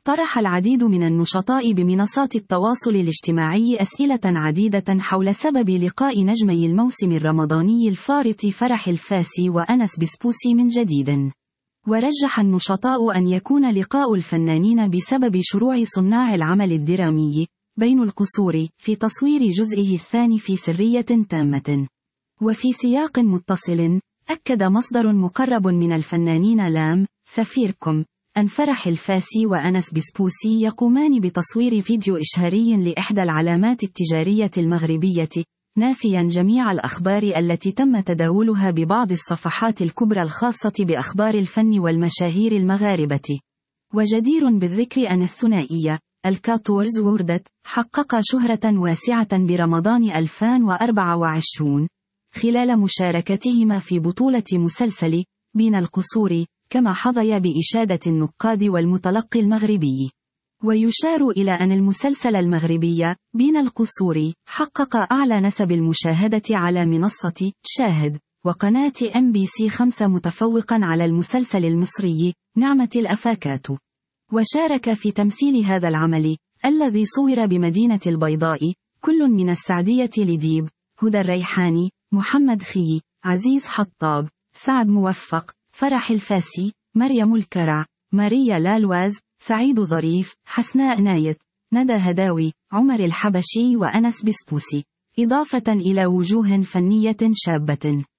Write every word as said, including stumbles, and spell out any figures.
طرح العديد من النشطاء بمنصات التواصل الاجتماعي أسئلة عديدة حول سبب لقاء نجمي الموسم الرمضاني الفارط فرح الفاسي وأنس بسبوسي من جديد. ورجح النشطاء أن يكون لقاء الفنانين بسبب شروع صناع العمل الدرامي بين القصور في تصوير جزئه الثاني في سرية تامة. وفي سياق متصل، أكد مصدر مقرب من الفنانين لام سفيركم أن فرح الفاسي وأنس بسبوسي يقومان بتصوير فيديو إشهاري لإحدى العلامات التجارية المغربية، نافيا جميع الأخبار التي تم تداولها ببعض الصفحات الكبرى الخاصة بأخبار الفن والمشاهير المغاربة. وجدير بالذكر أن الثنائية الكاتورز ووردت حقق شهرة واسعة برمضان ألفين وأربعة وعشرين خلال مشاركتهما في بطولة مسلسل بين القصور، كما حظي بإشادة النقاد والمتلقي المغربي. ويشار إلى أن المسلسل المغربي بين القصور حقق أعلى نسب المشاهدة على منصة شاهد وقناة إم بي سي خمسة متفوقا على المسلسل المصري نعمة الأفاكات. وشارك في تمثيل هذا العمل الذي صور بمدينة البيضاء كل من السعدية لديب، هدى الريحاني، محمد خي، عزيز حطاب، سعد موفق، فرح الفاسي، مريم الكرع، ماريا لالواز، سعيد ظريف، حسناء نايت، ندى هداوي، عمر الحبشي وأنس بسبوسي، إضافة إلى وجوه فنية شابة.